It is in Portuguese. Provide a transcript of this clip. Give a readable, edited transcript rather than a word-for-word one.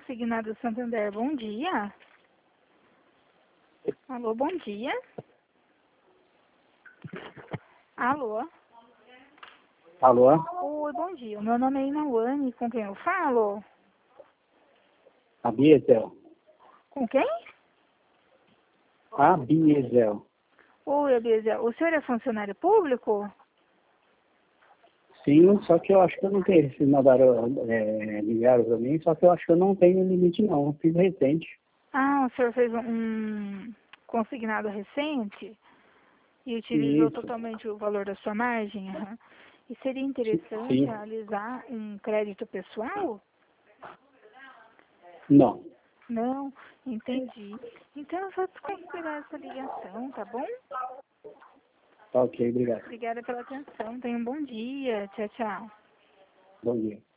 Consignado Santander, bom dia. Alô, bom dia. Alô. Alô? Oi, bom dia. Meu nome é Inauane, com quem eu falo? A Biesel. Com quem? A Biesel. Oi, Abísia. O senhor é funcionário público? Sim, só que eu acho que eu não tenho. Eles mandaram ligaram para mim, só que eu acho que eu não tenho limite não. Eu fiz recente. Ah, o senhor fez um consignado recente e utilizou Isso. totalmente o valor da sua margem? Aham. E seria interessante Sim. realizar um crédito pessoal? Não. Não, entendi. Então eu vou desconsiderar essa ligação, tá bom? Tá ok, obrigado. Obrigada pela atenção. Tenha um bom dia. Tchau, tchau. Bom dia.